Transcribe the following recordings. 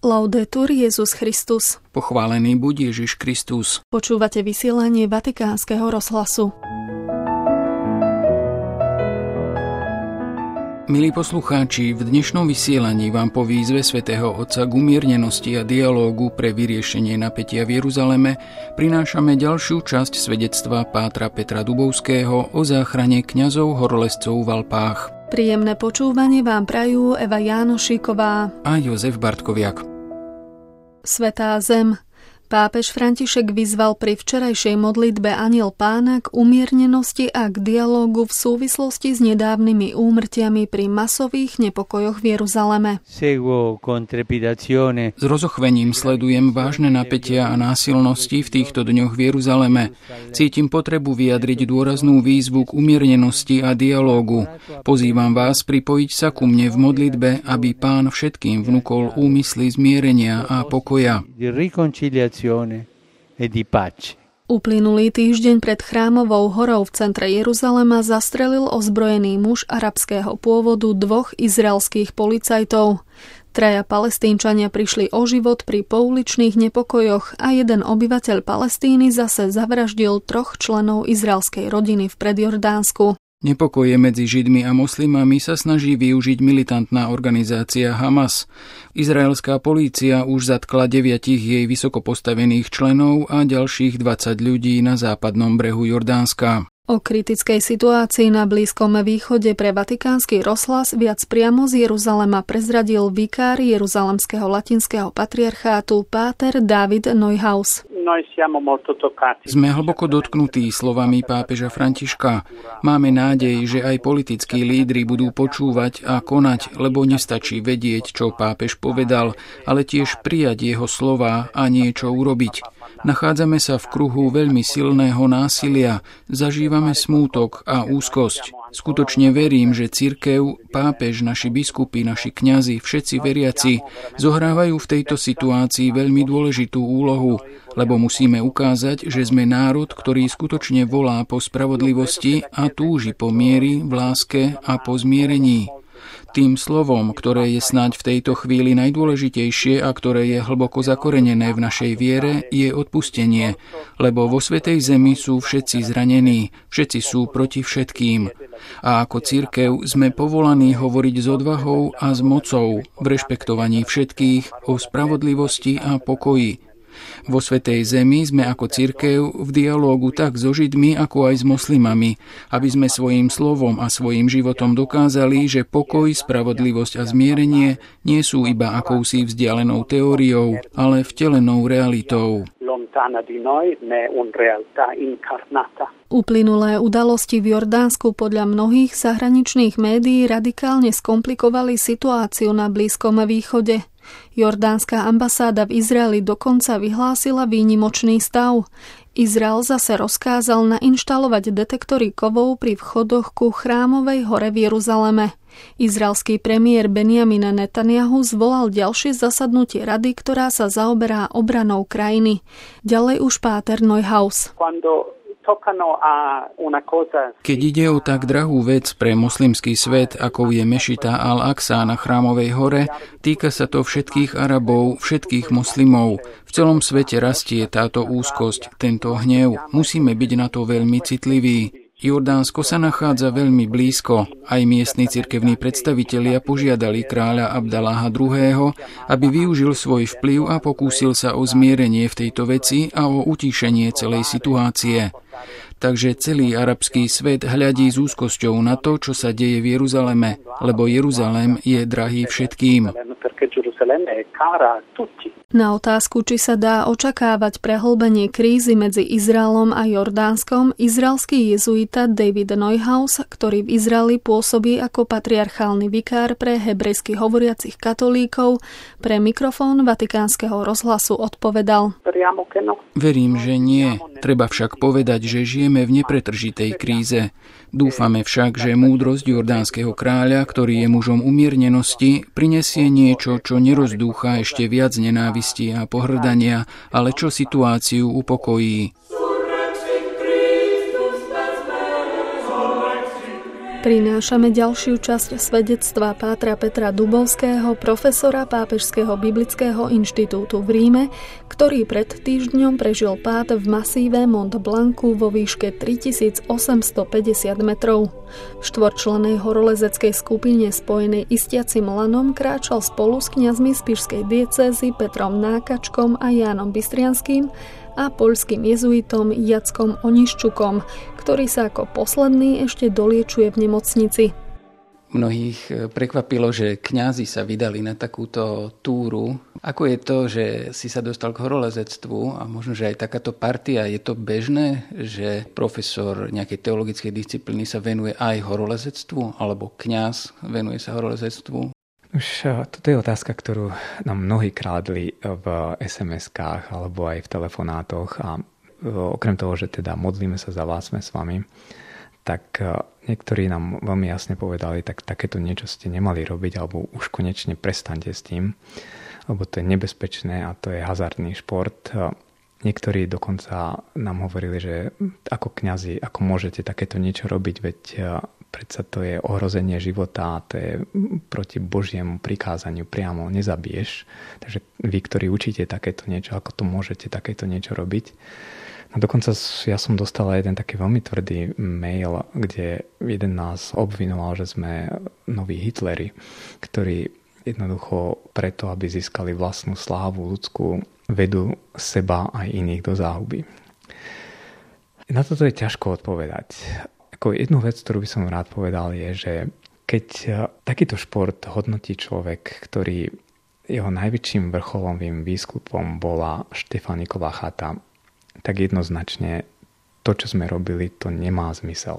Laudetur Jesus Christus. Pochválený buď Ježiš Kristus. Počúvate vysielanie Vatikánskeho rozhlasu. Milí poslucháči, v dnešnom vysielaní vám po výzve svätého Otca k umiernenosti a dialógu pre vyriešenie napätia v Jeruzaleme prinášame ďalšiu časť svedectva pátra Petra Dubovského o záchrane kňazov horolezcov v Alpách. Príjemné počúvanie vám prajú Eva Jánošíková a Jozef Bartkoviak. Svätá zem. Pápež František vyzval pri včerajšej modlitbe Anjel Pána k umiernenosti a k dialógu v súvislosti s nedávnymi úmrtiami pri masových nepokojoch v Jeruzaleme. S rozochvením sledujem vážne napätia a násilnosti v týchto dňoch v Jeruzaleme. Cítim potrebu vyjadriť dôraznú výzvu k umiernenosti a dialógu. Pozývam vás pripojiť sa ku mne v modlitbe, aby Pán všetkým vnúkol úmysly zmierenia a pokoja. Uplynulý týždeň pred Chrámovou horou v centre Jeruzalema zastrelil ozbrojený muž arabského pôvodu 2 izraelských policajtov. 3 Palestínčania prišli o život pri pouličných nepokojoch a 1 obyvateľ Palestíny zase zavraždil 3 členov izraelskej rodiny v Predjordánsku. Nepokoje medzi Židmi a moslimami sa snaží využiť militantná organizácia Hamas. Izraelská polícia už zatkla 9 jej vysokopostavených členov a ďalších 20 ľudí na západnom brehu Jordánska. O kritickej situácii na Blízkom východe pre Vatikánsky rozhlas viac priamo z Jeruzalema prezradil vikár Jeruzalemského latinského patriarchátu páter David Neuhaus. Sme hlboko dotknutí slovami pápeža Františka. Máme nádej, že aj politickí lídri budú počúvať a konať, lebo nestačí vedieť, čo pápež povedal, ale tiež prijať jeho slová a niečo urobiť. Nachádzame sa v kruhu veľmi silného násilia, zažívame smútok a úzkosť. Skutočne verím, že cirkev, pápež, naši biskupy, naši kňazi, všetci veriaci zohrávajú v tejto situácii veľmi dôležitú úlohu, lebo musíme ukázať, že sme národ, ktorý skutočne volá po spravodlivosti a túži po mieri, v láske a po zmierení. Tým slovom, ktoré je snáď v tejto chvíli najdôležitejšie a ktoré je hlboko zakorenené v našej viere, je odpustenie, lebo vo Svätej Zemi sú všetci zranení, všetci sú proti všetkým. A ako cirkev sme povolaní hovoriť s odvahou a s mocou, v rešpektovaní všetkých, o spravodlivosti a pokoji. Vo Svätej Zemi sme ako cirkev v dialógu tak so Židmi, ako aj s moslimami, aby sme svojím slovom a svojím životom dokázali, že pokoj, spravodlivosť a zmierenie nie sú iba akousi vzdialenou teóriou, ale vtelenou realitou. Uplynulé udalosti v Jordánsku podľa mnohých zahraničných médií radikálne skomplikovali situáciu na Blízkom východe. Jordánska ambasáda v Izraeli dokonca vyhlásila výnimočný stav. Izrael zase rozkázal nainštalovať detektory kovov pri vchodoch ku Chrámovej hore v Jeruzaleme. Izraelský premiér Benjamin Netanjahu zvolal ďalšie zasadnutie rady, ktorá sa zaoberá obranou krajiny. Ďalej už páter Neuhaus. Keď ide o tak drahú vec pre moslimský svet, ako je mešita Al-Aqsa na Chrámovej hore, týka sa to všetkých Arabov, všetkých moslimov. V celom svete rastie táto úzkosť, tento hnev. Musíme byť na to veľmi citliví. Jordánsko sa nachádza veľmi blízko. Aj miestni cirkevní predstavitelia požiadali kráľa Abdaláha II., aby využil svoj vplyv a pokúsil sa o zmierenie v tejto veci a o utíšenie celej situácie. Takže celý arabský svet hľadí s úzkosťou na to, čo sa deje v Jeruzaleme, lebo Jeruzalém je drahý všetkým. Na otázku, či sa dá očakávať prehlbenie krízy medzi Izraelom a Jordánskom, izraelský jezuita David Neuhaus, ktorý v Izraeli pôsobí ako patriarchálny vikár pre hebrejsky hovoriacich katolíkov, pre mikrofón Vatikánskeho rozhlasu odpovedal: Verím, že nie. Treba však povedať, že žijeme v nepretržitej kríze. Dúfame však, že múdrosť jordánskeho kráľa, ktorý je mužom umiernenosti, prinesie niečo, čo nerozdúcha ešte viac nenávisti a pohŕdania, ale čo situáciu upokojí. Prinášame ďalšiu časť svedectva pátra Petra Dubovského, profesora Pápežského biblického inštitútu v Ríme, ktorý pred týždňom prežil pád v masíve Mont Blancu vo výške 3850 metrov. V štvorčlennej horolezeckej skupine spojenej Istiacim lanom kráčal spolu s kňazmi z spišskej diecézy Petrom Nákačkom a Jánom Bystrianským a poľským jezuitom Jackom Oniščukom, ktorý sa ako posledný ešte doliečuje v nemocnici. Mnohých prekvapilo, že kňazi sa vydali na takúto túru. Ako je to, že si sa dostal k horolezectvu a možno, že aj takáto partia, je to bežné, že profesor nejakej teologickej disciplíny sa venuje aj horolezectvu, alebo kňaz venuje sa horolezectvu? Už toto je otázka, ktorú nám mnohí krádli v SMS-kách alebo aj v telefonátoch a okrem toho, že teda modlíme sa za vás, sme s vami, tak niektorí nám veľmi jasne povedali, tak takéto niečo ste nemali robiť alebo už konečne prestaňte s tým, lebo to je nebezpečné a to je hazardný šport. Niektorí dokonca nám hovorili, že ako kňazi, ako môžete takéto niečo robiť, veď predsa to je ohrozenie života, to je proti Božiemu prikázaniu priamo, nezabiješ. Takže vy, ktorí učíte takéto niečo, ako to môžete takéto niečo robiť. No dokonca ja som dostala jeden taký veľmi tvrdý mail, kde jeden nás obvinoval, že sme noví Hitleri, ktorí jednoducho preto, aby získali vlastnú slávu ľudskú, vedú seba aj iných do záhuby. Na toto je ťažko odpovedať. Ako jednu vec, ktorú by som rád povedal, je, že keď takýto šport hodnotí človek, ktorý jeho najväčším vrcholovým výstupom bola Štefánikova chata, tak jednoznačne to, čo sme robili, to nemá zmysel.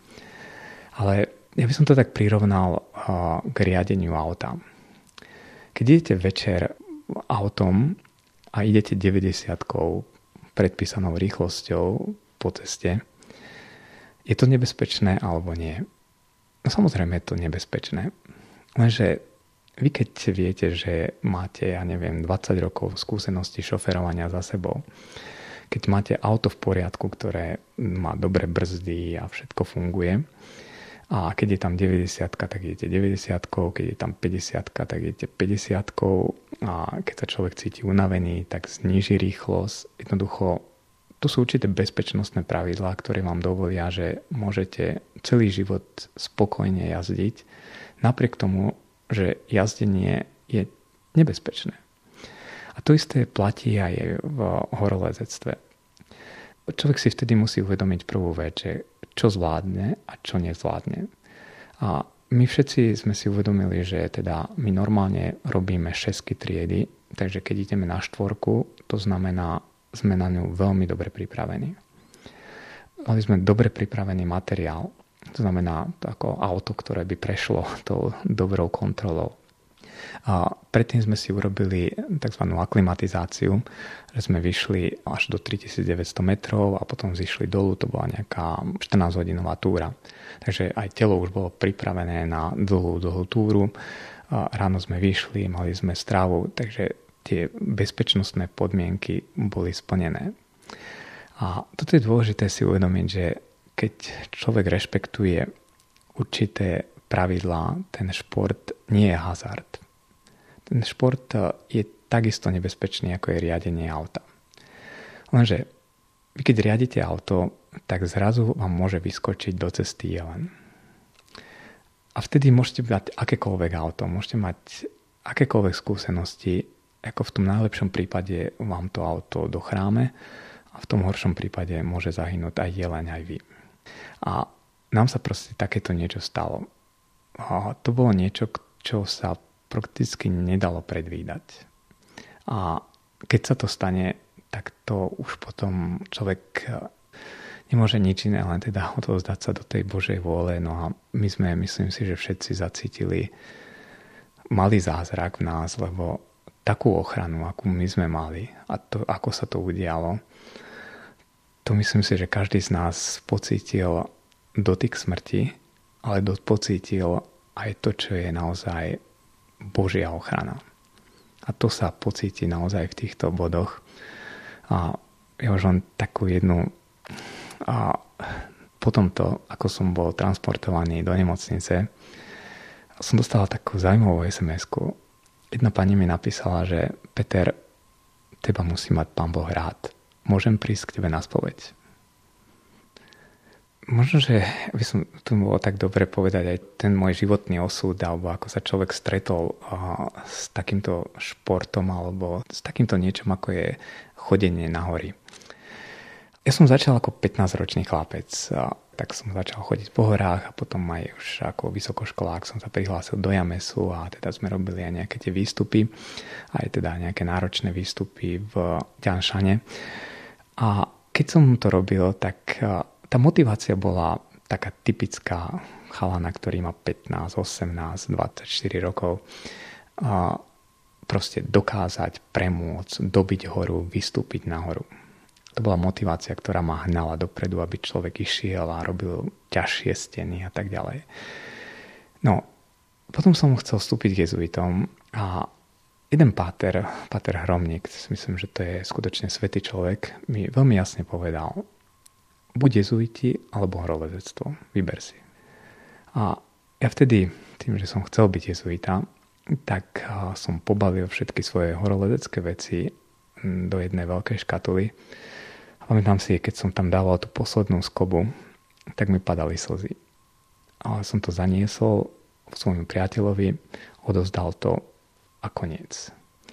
Ale ja by som to tak prirovnal k riadeniu auta. Keď idete večer autom a idete 90-kou predpísanou rýchlosťou po ceste, je to nebezpečné alebo nie? No samozrejme je to nebezpečné. Lenže vy keď viete, že máte, 20 rokov skúsenosti šoferovania za sebou, keď máte auto v poriadku, ktoré má dobré brzdy a všetko funguje, a keď je tam 90, tak idete 90, keď je tam 50, tak idete 50, a keď sa človek cíti unavený, tak zníži rýchlosť. Jednoducho tu sú určité bezpečnostné pravidlá, ktoré vám dovolia, že môžete celý život spokojne jazdiť, napriek tomu, že jazdenie je nebezpečné. A to isté platí aj v horolezectve. Človek si vtedy musí uvedomiť prvú vec, že čo zvládne a čo nezvládne. A my všetci sme si uvedomili, že teda my normálne robíme 6 triedy, takže keď ideme na 4, to znamená, sme na ňu veľmi dobre pripravení. Mali sme dobre pripravený materiál, to znamená to ako auto, ktoré by prešlo tou dobrou kontrolou. A predtým sme si urobili tzv. Aklimatizáciu, že sme vyšli až do 3900 metrov a potom zišli dolu, to bola nejaká 14-hodinová túra. Takže aj telo už bolo pripravené na dlhú túru. A ráno sme vyšli, mali sme stravu, takže tie bezpečnostné podmienky boli splnené. A toto je dôležité si uvedomiť, že keď človek rešpektuje určité pravidlá, ten šport nie je hazard. Ten šport je takisto nebezpečný, ako je riadenie auta. Lenže vy keď riadite auto, tak zrazu vám môže vyskočiť do cesty jelen. A vtedy môžete mať akékoľvek auto, môžete mať akékoľvek skúsenosti, ako v tom najlepšom prípade vám to auto dochráme a v tom horšom prípade môže zahynúť aj jeleň, aj vy. A nám sa proste takéto niečo stalo. A to bolo niečo, čo sa prakticky nedalo predvídať. A keď sa to stane, tak to už potom človek nemôže nič iné, len teda odovzdať sa do tej Božej vôle. No a my sme, myslím si, že všetci zacítili malý zázrak v nás, lebo takú ochranu, akú my sme mali a to, ako sa to udialo, to myslím si, že každý z nás pocítil dotyk smrti, ale pocítil aj to, čo je naozaj Božia ochrana. A to sa pocíti naozaj v týchto bodoch. A ja už len takú jednu potom to, ako som bol transportovaný do nemocnice, som dostal takú zaujímavú SMS-ku. Jedna pani mi napísala, že Peter, teba musí mať Pán Boh rád. Môžem prísť k tebe na spoveď? Možno, že by som tu bolo tak dobre povedať aj ten môj životný osud, alebo ako sa človek stretol s takýmto športom, alebo s takýmto niečom, ako je chodenie na hory. Ja som začal ako 15-ročný chlapec, tak som začal chodiť po horách a potom aj už ako vysokoškolák som sa prihlásil do Jamesu a teda sme robili aj nejaké tie výstupy, aj teda nejaké náročné výstupy v Ťanšane. A keď som to robil, tak tá motivácia bola taká typická chalana, ktorý má 15, 18, 24 rokov. Proste dokázať, premôcť, dobiť horu, vystúpiť na horu. To bola motivácia, ktorá ma hnala dopredu, aby človek išiel a robil ťažšie steny a tak ďalej. No, potom som chcel vstúpiť k jezuitom a jeden páter Hromník, myslím, že to je skutočne svätý človek, mi veľmi jasne povedal, buď jezuiti, alebo horolezectvo. Vyber si. A ja vtedy, tým, že som chcel byť jezuita, tak som pobalil všetky svoje horolezecké veci do jednej veľkej škatuly. Pamätám si, keď som tam dával tú poslednú skobu, tak mi padali slzy. Ale som to zaniesol svojmu priateľovi, odozdal to a koniec.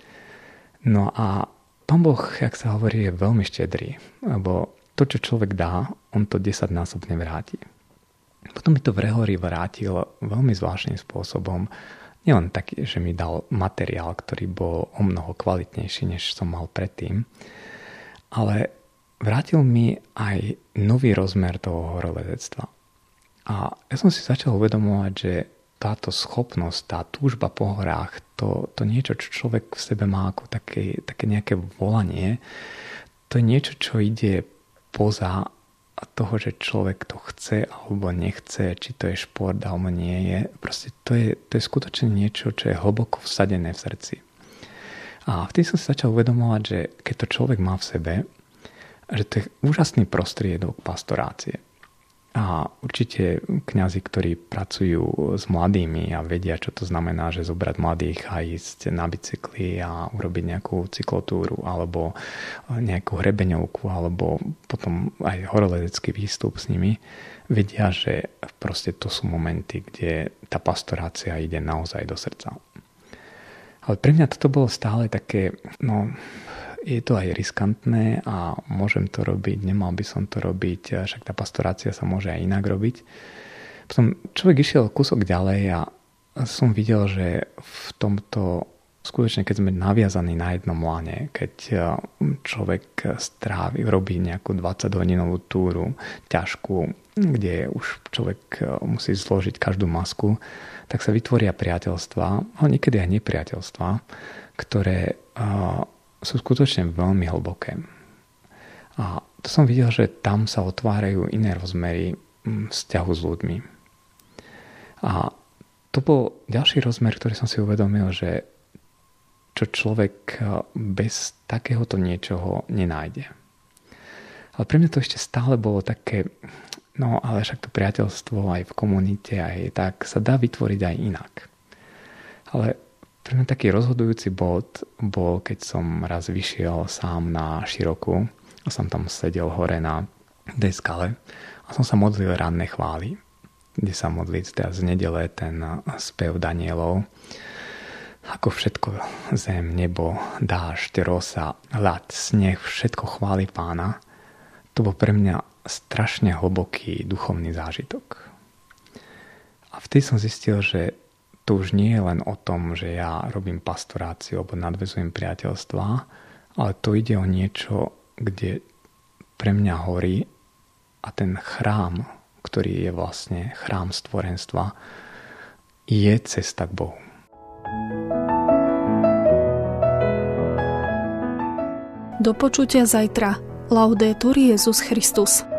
No a Pán Boh, jak sa hovorí, je veľmi štedrý, lebo to, čo človek dá, on to 10-násobne vráti. Potom mi to v Rehori vrátil veľmi zvláštnym spôsobom. Nielen taký, že mi dal materiál, ktorý bol o mnoho kvalitnejší, než som mal predtým, ale vrátil mi aj nový rozmer toho horolezectva. A ja som si začal uvedomovať, že táto schopnosť, tá túžba po horách, to niečo, čo človek v sebe má ako také nejaké volanie, to je niečo, čo ide poza toho, že človek to chce alebo nechce, či to je šport alebo nie je. Proste to je skutočne niečo, čo je hlboko vsadené v srdci. A vtedy som si začal uvedomovať, že keď to človek má v sebe, že to je úžasný prostriedok pastorácie. A určite kňazi, ktorí pracujú s mladými a vedia, čo to znamená, že zobrať mladých a ísť na bicykli a urobiť nejakú cyklotúru alebo nejakú hrebeňovku alebo potom aj horolezecký výstup s nimi, vedia, že proste to sú momenty, kde tá pastorácia ide naozaj do srdca. Ale pre mňa toto bolo stále také, je to aj riskantné a môžem to robiť, nemal by som to robiť, však tá pastorácia sa môže aj inak robiť. Potom človek išiel kúsok ďalej a som videl, že v tomto, skutočne keď sme naviazaní na jednom lane, keď človek robí nejakú 20-hodinovú túru, ťažkú, kde už človek musí zložiť každú masku, tak sa vytvoria priateľstvá, ale niekedy aj nepriateľstvá, ktoré sú skutočne veľmi hlboké. A to som videl, že tam sa otvárajú iné rozmery vzťahu s ľuďmi. A to bol ďalší rozmer, ktorý som si uvedomil, že čo človek bez takéhoto niečoho nenájde. Ale pre mňa to ešte stále bolo také, ale však to priateľstvo aj v komunite, aj tak sa dá vytvoriť aj inak. Ale pre mňa taký rozhodujúci bod bol, keď som raz vyšiel sám na Široku a som tam sedel hore na tej skale a som sa modlil ranné chvály, kde sa modlil z nedele ten spev Danielov. Ako všetko, zem, nebo, dážď, rosa, ľad, sneh, všetko chváli Pána. To bol pre mňa strašne hlboký duchovný zážitok. A vtedy som zistil, že to už nie je len o tom, že ja robím pastoráciu alebo nadväzujem priateľstvá, ale to ide o niečo, kde pre mňa horí a ten chrám, ktorý je vlastne chrám stvorenstva, je cesta k Bohu. Do počutia zajtra. Laudetur Jesus Christus.